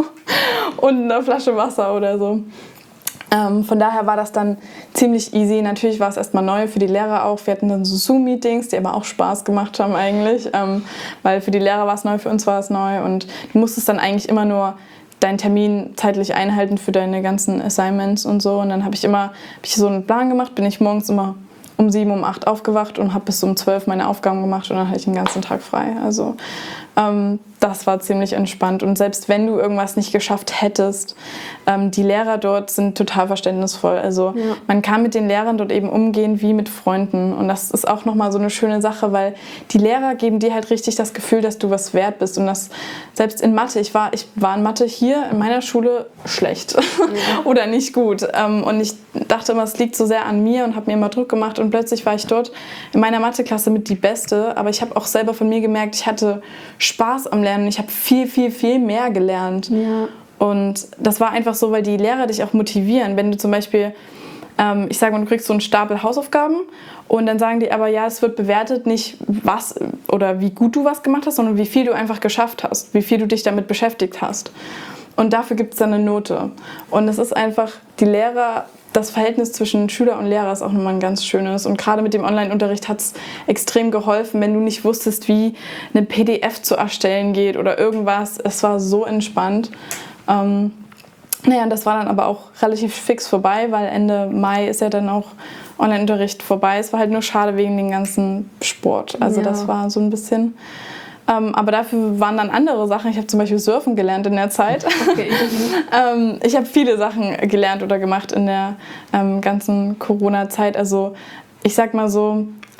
und einer Flasche Wasser oder so. Ähm, von daher war das dann ziemlich easy. Natürlich war es erstmal neu für die Lehrer auch. Wir hatten dann so Zoom-Meetings, die aber auch Spaß gemacht haben eigentlich. Ähm, weil für die Lehrer war es neu, für uns war es neu. Und du musstest dann eigentlich immer nur deinen Termin zeitlich einhalten für deine ganzen Assignments und so. Und dann habe ich immer hab ich so einen Plan gemacht, bin ich morgens immer um sieben, um acht aufgewacht und habe bis um zwölf meine Aufgaben gemacht und dann hatte ich den ganzen Tag frei. Also ähm, das war ziemlich entspannt. Und selbst wenn du irgendwas nicht geschafft hättest, ähm, die Lehrer dort sind total verständnisvoll. Also Ja. man kann mit den Lehrern dort eben umgehen wie mit Freunden. Und das ist auch nochmal so eine schöne Sache, weil die Lehrer geben dir halt richtig das Gefühl, dass du was wert bist. Und das selbst in Mathe, ich war, ich war in Mathe hier in meiner Schule schlecht Ja. oder nicht gut. Ähm, und ich dachte immer, es liegt so sehr an mir und habe mir immer Druck gemacht. Und plötzlich war ich dort in meiner Matheklasse mit die Beste. Aber ich habe auch selber von mir gemerkt, ich hatte Spaß am Lernen. Ich habe viel, viel, viel mehr gelernt. Ja. Und das war einfach so, weil die Lehrer dich auch motivieren. Wenn du zum Beispiel, ähm, ich sage mal, du kriegst so einen Stapel Hausaufgaben und dann sagen die aber, ja, es wird bewertet nicht, was oder wie gut du was gemacht hast, sondern wie viel du einfach geschafft hast, wie viel du dich damit beschäftigt hast. Und dafür gibt es dann eine Note. Und es ist einfach, die Lehrer, das Verhältnis zwischen Schüler und Lehrer ist auch nochmal ein ganz schönes. Und gerade mit dem Online-Unterricht hat es extrem geholfen, wenn du nicht wusstest, wie eine P D F zu erstellen geht oder irgendwas. Es war so entspannt. Ähm, naja, und das war dann aber auch relativ fix vorbei, weil Ende Mai ist ja dann auch Online-Unterricht vorbei. Es war halt nur schade wegen dem ganzen Sport. Also Ja. das war so ein bisschen... Ähm, aber dafür waren dann andere Sachen. Ich habe zum Beispiel Surfen gelernt in der Zeit. Okay. ähm, ich habe viele Sachen gelernt oder gemacht in der ähm, ganzen Corona-Zeit. Also ich sag mal so,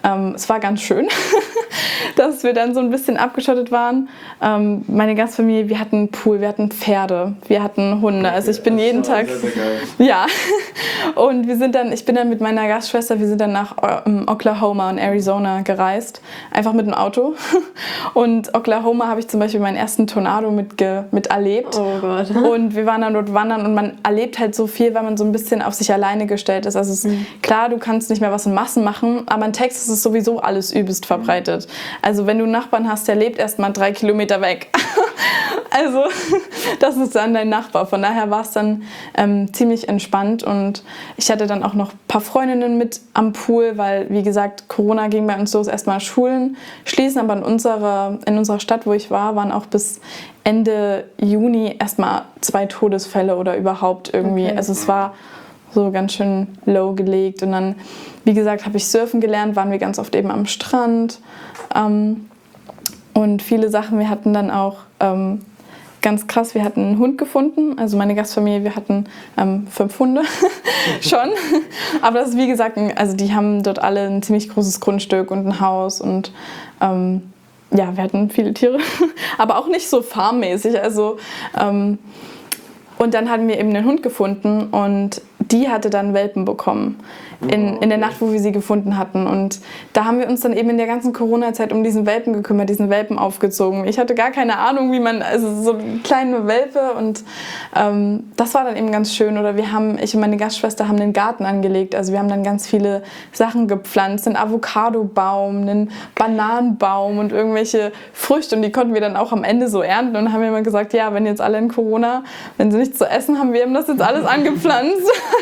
ähm, es war ganz schön, dass wir dann so ein bisschen abgeschottet waren. Ähm, meine Gastfamilie, wir hatten einen Pool, wir hatten Pferde, wir hatten Hunde. Also ich bin jeden Tag... Sehr, sehr geil. Ja, und wir sind dann, ich bin dann mit meiner Gastschwester, wir sind dann nach ähm, Oklahoma und Arizona gereist, einfach mit dem Auto. Und Oklahoma habe ich zum Beispiel meinen ersten Tornado mitge- miterlebt. Oh Gott. Und wir waren dann dort wandern und man erlebt halt so viel, weil man so ein bisschen auf sich alleine gestellt ist. Also es ist mhm. klar, du kannst nicht mehr was in Massen machen, aber in Texas ist sowieso alles übelst verbreitet. Also wenn du einen Nachbarn hast, der lebt erst mal drei Kilometer weg. Also das ist dann dein Nachbar. Von daher war es dann ähm, ziemlich entspannt und ich hatte dann auch noch ein paar Freundinnen mit am Pool, weil wie gesagt, Corona ging bei uns los, erstmal Schulen schließen, aber in unserer, in unserer Stadt, wo ich war, waren auch bis Ende Juni erstmal zwei Todesfälle oder überhaupt irgendwie. Okay. Also es war so ganz schön low gelegt und dann, wie gesagt, habe ich surfen gelernt, waren wir ganz oft eben am Strand ähm, und viele Sachen, wir hatten dann auch ähm, ganz krass, wir hatten einen Hund gefunden, also meine Gastfamilie, wir hatten ähm, fünf Hunde schon, aber das ist wie gesagt, also die haben dort alle ein ziemlich großes Grundstück und ein Haus und ähm, ja, wir hatten viele Tiere, aber auch nicht so farmmäßig, also ähm, und dann hatten wir eben einen Hund gefunden und die hatte dann Welpen bekommen in, in der Nacht, wo wir sie gefunden hatten. Und da haben wir uns dann eben in der ganzen Corona-Zeit um diesen Welpen gekümmert, diesen Welpen aufgezogen. Ich hatte gar keine Ahnung, wie man, also so kleine Welpe und ähm, das war dann eben ganz schön. Oder wir haben, ich und meine Gastschwester haben einen Garten angelegt. Also wir haben dann ganz viele Sachen gepflanzt, einen Avocadobaum, einen Bananenbaum und irgendwelche Früchte. Und die konnten wir dann auch am Ende so ernten und haben immer gesagt, ja, wenn jetzt alle in Corona, wenn sie nichts zu essen haben, wir haben das jetzt alles angepflanzt.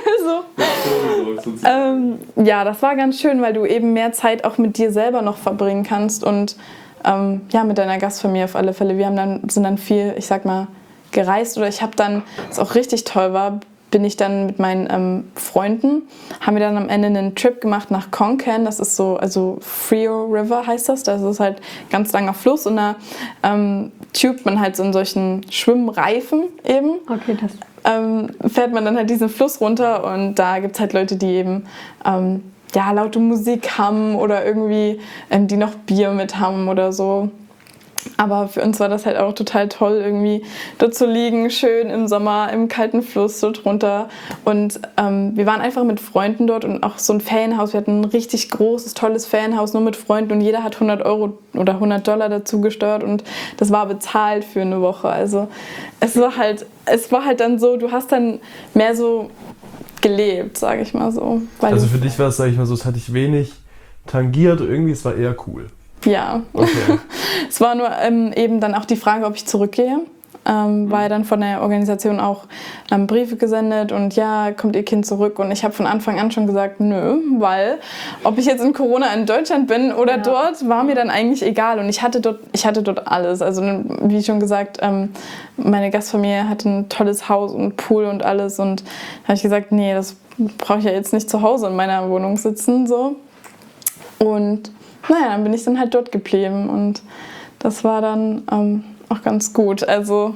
Also, ähm, ja, das war ganz schön, weil du eben mehr Zeit auch mit dir selber noch verbringen kannst und ähm, ja, mit deiner Gastfamilie auf alle Fälle. Wir haben dann, sind dann viel, ich sag mal, gereist oder ich habe dann, was auch richtig toll war, bin ich dann mit meinen ähm, Freunden, haben wir dann am Ende einen Trip gemacht nach Konkan, das ist so, also Frio River heißt das, das ist halt ein ganz langer Fluss und da ähm, tubt man halt so in solchen Schwimmreifen eben. Okay, das... Ähm, fährt man dann halt diesen Fluss runter und da gibt es halt Leute, die eben ähm, ja, laute Musik haben oder irgendwie, ähm, die noch Bier mit haben oder so. Aber für uns war das halt auch total toll, irgendwie dort zu liegen, schön im Sommer im kalten Fluss so drunter. Und ähm, wir waren einfach mit Freunden dort und auch so ein Ferienhaus. Wir hatten ein richtig großes, tolles Ferienhaus, nur mit Freunden und jeder hat hundert Euro oder hundert Dollar dazu gesteuert und das war bezahlt für eine Woche. Also es war halt, es war halt dann so, du hast dann mehr so gelebt, sage ich mal so. Weil also für dich war es, sage ich mal so, es hat dich wenig tangiert, irgendwie, es war eher cool. Ja, okay. Es war nur ähm, eben dann auch die Frage, ob ich zurückgehe. Ähm, war ja dann von der Organisation auch ähm, Briefe gesendet und ja, kommt ihr Kind zurück? Und ich habe von Anfang an schon gesagt, nö, weil ob ich jetzt in Corona in Deutschland bin oder ja. dort, war mir dann eigentlich egal. Und ich hatte dort, ich hatte dort alles. Also wie schon gesagt, ähm, meine Gastfamilie hatte ein tolles Haus und Pool und alles. Und da habe ich gesagt, nee, das brauche ich ja jetzt nicht zu Hause in meiner Wohnung sitzen. So. Und naja, dann bin ich dann halt dort geblieben und das war dann ähm, auch ganz gut. Also,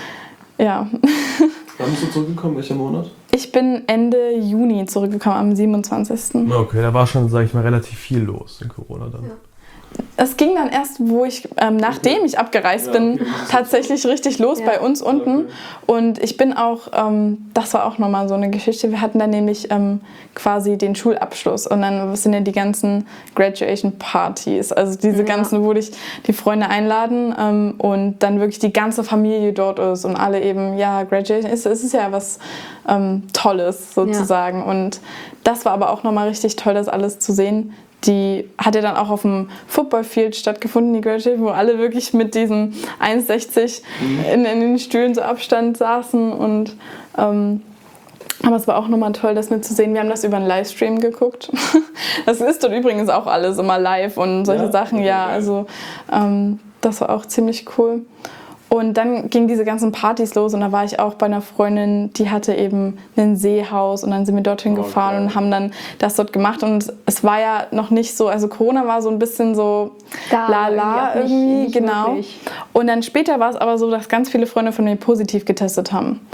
ja. Wann bist du zurückgekommen? Welcher Monat? Ich bin Ende Juni zurückgekommen, am siebenundzwanzigsten Okay, da war schon, sag ich mal, relativ viel los in Corona dann. Ja. Es ging dann erst, wo ich, ähm, nachdem ich abgereist ja, okay. bin, tatsächlich richtig los ja. bei uns unten. Okay. Und ich bin auch, ähm, das war auch nochmal so eine Geschichte, wir hatten dann nämlich ähm, quasi den Schulabschluss und dann sind ja die ganzen Graduation Partys, also diese ja. ganzen, wo dich die Freunde einladen ähm, und dann wirklich die ganze Familie dort ist und alle eben, ja, Graduation ist, ist, ist ja was ähm, Tolles sozusagen. Ja. Und das war aber auch nochmal richtig toll, das alles zu sehen. Die hat ja dann auch auf dem Footballfield stattgefunden, die Graduation, wo alle wirklich mit diesen eins sechzig in, in den Stühlen so Abstand saßen. Und, ähm, aber es war auch nochmal toll, das mitzusehen. Wir haben das über einen Livestream geguckt. Das ist dort übrigens auch alles immer live und solche ja, Sachen. Ja, also ähm, das war auch ziemlich cool. Und dann gingen diese ganzen Partys los und da war ich auch bei einer Freundin, die hatte eben ein Seehaus und dann sind wir dorthin okay. gefahren und haben dann das dort gemacht und es war ja noch nicht so, also Corona war so ein bisschen so da, lala irgendwie, irgendwie nicht, nicht genau. Wirklich. Und dann später war es aber so, dass ganz viele Freunde von mir positiv getestet haben.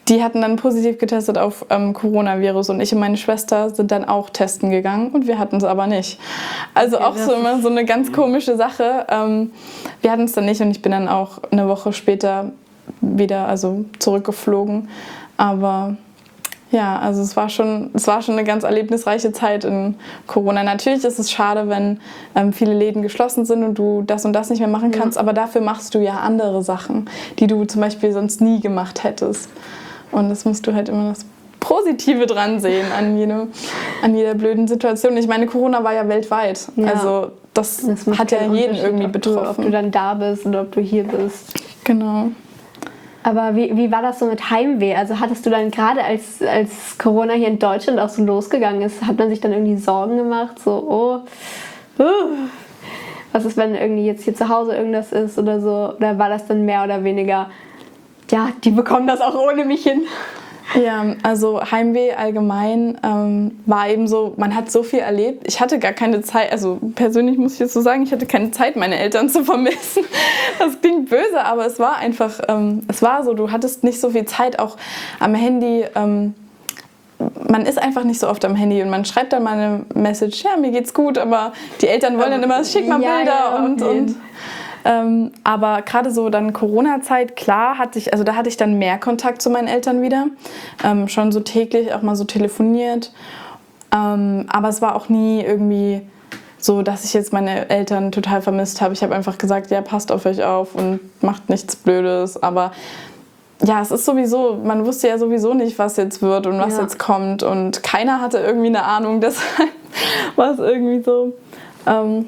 die hatten dann positiv getestet auf ähm, Coronavirus und ich und meine Schwester sind dann auch testen gegangen und wir hatten es aber nicht. Also Okay, auch so immer so eine ganz komische Sache. Ähm, wir hatten es dann nicht und ich bin dann auch eine Woche später wieder also zurückgeflogen. Aber ja, also es war schon, es war schon eine ganz erlebnisreiche Zeit in Corona. Natürlich ist es schade, wenn ähm, viele Läden geschlossen sind und du das und das nicht mehr machen kannst, ja. aber dafür machst du ja andere Sachen, die du zum Beispiel sonst nie gemacht hättest. Und das musst du halt immer das Positive dran sehen an, jede, an jeder blöden Situation. Ich meine, Corona war ja weltweit. Ja. Also das, das hat ja jeden irgendwie ob betroffen. Du, ob du dann da bist oder ob du hier bist. Genau. Aber wie, wie war das so mit Heimweh? Also hattest du dann gerade, als, als Corona hier in Deutschland auch so losgegangen ist, hat man sich dann irgendwie Sorgen gemacht? So, oh, uh, was ist, wenn irgendwie jetzt hier zu Hause irgendwas ist oder so? Oder war das dann mehr oder weniger, ja, die bekommen das auch ohne mich hin? Ja, also Heimweh allgemein ähm, war eben so, man hat so viel erlebt. Ich hatte gar keine Zeit, also persönlich muss ich jetzt so sagen, ich hatte keine Zeit, meine Eltern zu vermissen. Das klingt böse, aber es war einfach, ähm, es war so, du hattest nicht so viel Zeit auch am Handy. Ähm, man ist einfach nicht so oft am Handy und man schreibt dann mal eine Message, ja, mir geht's gut, aber die Eltern wollen dann immer, schick mal ja, Bilder ja, und... okay. und Ähm, aber gerade so dann Corona-Zeit, klar, hatte ich, also da hatte ich dann mehr Kontakt zu meinen Eltern wieder. Ähm, schon so täglich, auch mal so telefoniert. Ähm, aber es war auch nie irgendwie so, dass ich jetzt meine Eltern total vermisst habe. Ich habe einfach gesagt, ja, passt auf euch auf und macht nichts Blödes. Aber ja, es ist sowieso, man wusste ja sowieso nicht, was jetzt wird und was ja. jetzt kommt. Und keiner hatte irgendwie eine Ahnung, deshalb war es irgendwie so. Ähm,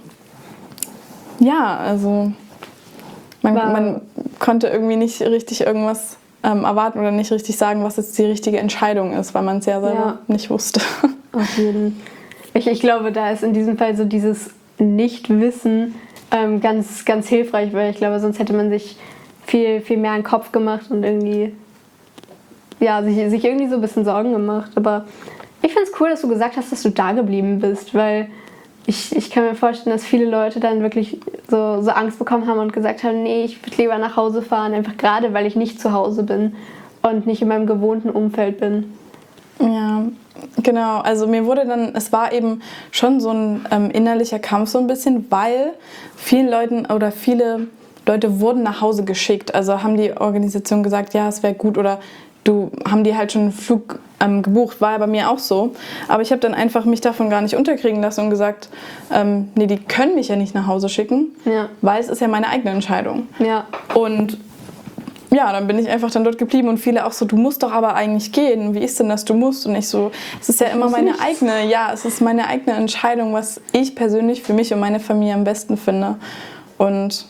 Ja, also man, man konnte irgendwie nicht richtig irgendwas ähm, erwarten oder nicht richtig sagen, was jetzt die richtige Entscheidung ist, weil man es ja selber ja. nicht wusste. Auf jeden Fall. Ich, ich glaube, da ist in diesem Fall so dieses Nichtwissen ähm, ganz, ganz hilfreich, weil ich glaube, sonst hätte man sich viel, viel mehr in den Kopf gemacht und irgendwie, ja, sich, sich irgendwie so ein bisschen Sorgen gemacht. Aber ich finde es cool, dass du gesagt hast, dass du da geblieben bist, weil Ich, ich kann mir vorstellen, dass viele Leute dann wirklich so, so Angst bekommen haben und gesagt haben, nee, ich würde lieber nach Hause fahren, einfach gerade, weil ich nicht zu Hause bin und nicht in meinem gewohnten Umfeld bin. Ja, genau. Also mir wurde dann, es war eben schon so ein ähm, innerlicher Kampf so ein bisschen, weil vielen Leuten oder viele Leute wurden nach Hause geschickt. Also haben die Organisation gesagt, ja, es wäre gut oder du haben die halt schon einen Flug ähm, gebucht, war ja bei mir auch so. Aber ich habe dann einfach mich davon gar nicht unterkriegen lassen und gesagt, ähm, nee, die können mich ja nicht nach Hause schicken, ja. weil es ist ja meine eigene Entscheidung. Ja. Und ja, dann bin ich einfach dann dort geblieben und viele auch so, du musst doch aber eigentlich gehen. Wie ist denn das, du musst? Und ich so, es ist ja ich immer meine nichts. eigene, ja, es ist meine eigene Entscheidung, was ich persönlich für mich und meine Familie am besten finde. Und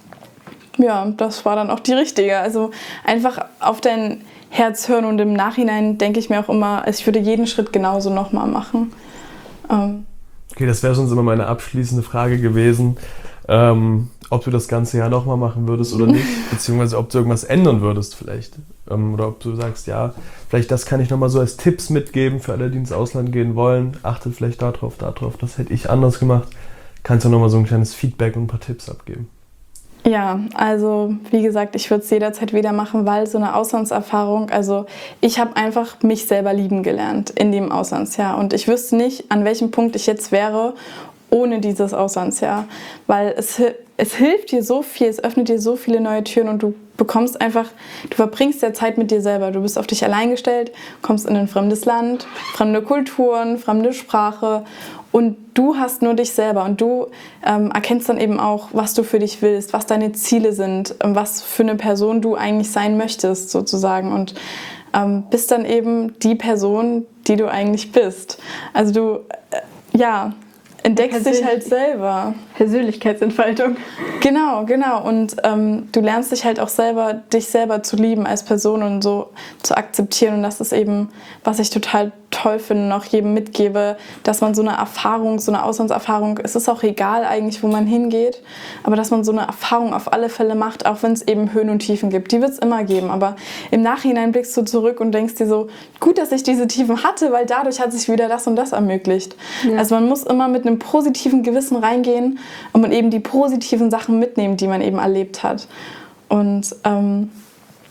ja, das war dann auch die richtige. Also einfach auf dein Herz hören und im Nachhinein denke ich mir auch immer, ich würde jeden Schritt genauso nochmal machen. Ähm. Okay, das wäre sonst immer meine abschließende Frage gewesen, ähm, ob du das ganze Jahr nochmal machen würdest oder nicht, beziehungsweise ob du irgendwas ändern würdest vielleicht. Ähm, oder ob du sagst, ja, vielleicht das kann ich nochmal so als Tipps mitgeben für alle, die ins Ausland gehen wollen. Achtet vielleicht darauf, darauf, das hätte ich anders gemacht. Kannst du nochmal so ein kleines Feedback und ein paar Tipps abgeben? Ja, also wie gesagt, ich würde es jederzeit wieder machen, weil so eine Auslandserfahrung, also ich habe einfach mich selber lieben gelernt in dem Auslandsjahr und ich wüsste nicht, an welchem Punkt ich jetzt wäre ohne dieses Auslandsjahr, weil es, es hilft dir so viel, es öffnet dir so viele neue Türen und du bekommst einfach, du verbringst ja Zeit mit dir selber, du bist auf dich allein gestellt, kommst in ein fremdes Land, fremde Kulturen, fremde Sprache und du hast nur dich selber und du ähm, erkennst dann eben auch, was du für dich willst, was deine Ziele sind, ähm, was für eine Person du eigentlich sein möchtest sozusagen und ähm, bist dann eben die Person, die du eigentlich bist. Also du, äh, ja, entdeckst dich halt selber. Persönlichkeitsentfaltung. Genau, genau. Und ähm, du lernst dich halt auch selber, dich selber zu lieben als Person und so zu akzeptieren. Und das ist eben, was ich total toll finde und auch jedem mitgebe, dass man so eine Erfahrung, so eine Auslandserfahrung, es ist auch egal eigentlich, wo man hingeht, aber dass man so eine Erfahrung auf alle Fälle macht, auch wenn es eben Höhen und Tiefen gibt. Die wird es immer geben, aber im Nachhinein blickst du zurück und denkst dir so, gut, dass ich diese Tiefen hatte, weil dadurch hat sich wieder das und das ermöglicht. Ja. Also man muss immer mit einem positiven Gewissen reingehen und man eben die positiven Sachen mitnehmen, die man eben erlebt hat. Und ähm,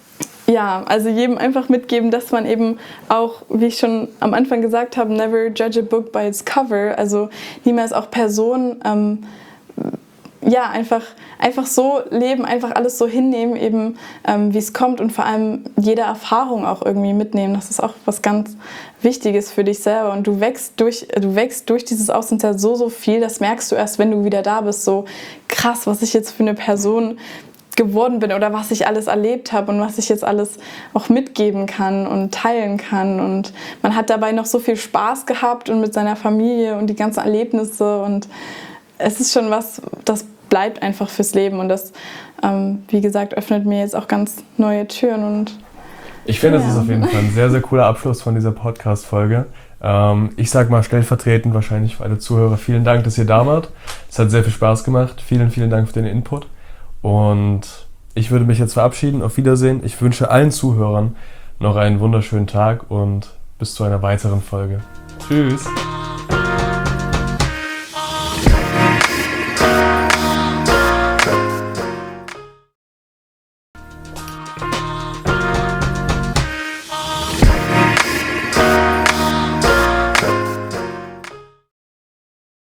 ja, also jedem einfach mitgeben, dass man eben auch, wie ich schon am Anfang gesagt habe, never judge a book by its cover, also niemals auch Personen, ähm, ja, einfach, einfach so leben, einfach alles so hinnehmen, eben ähm, wie es kommt und vor allem jede Erfahrung auch irgendwie mitnehmen. Das ist auch was ganz Wichtiges für dich selber und du wächst durch, du wächst durch dieses Auslandsjahr so, so viel, das merkst du erst, wenn du wieder da bist, so krass, was ich jetzt für eine Person geworden bin oder was ich alles erlebt habe und was ich jetzt alles auch mitgeben kann und teilen kann und man hat dabei noch so viel Spaß gehabt und mit seiner Familie und die ganzen Erlebnisse und es ist schon was, das bleibt einfach fürs Leben und das, ähm, wie gesagt, öffnet mir jetzt auch ganz neue Türen. Und ich finde, ja. Das ist auf jeden Fall ein sehr, sehr cooler Abschluss von dieser Podcast-Folge. Ähm, ich sage mal stellvertretend wahrscheinlich für alle Zuhörer, vielen Dank, dass ihr da wart. Es hat sehr viel Spaß gemacht. Vielen, vielen Dank für den Input. Und ich würde mich jetzt verabschieden. Auf Wiedersehen. Ich wünsche allen Zuhörern noch einen wunderschönen Tag und bis zu einer weiteren Folge. Tschüss!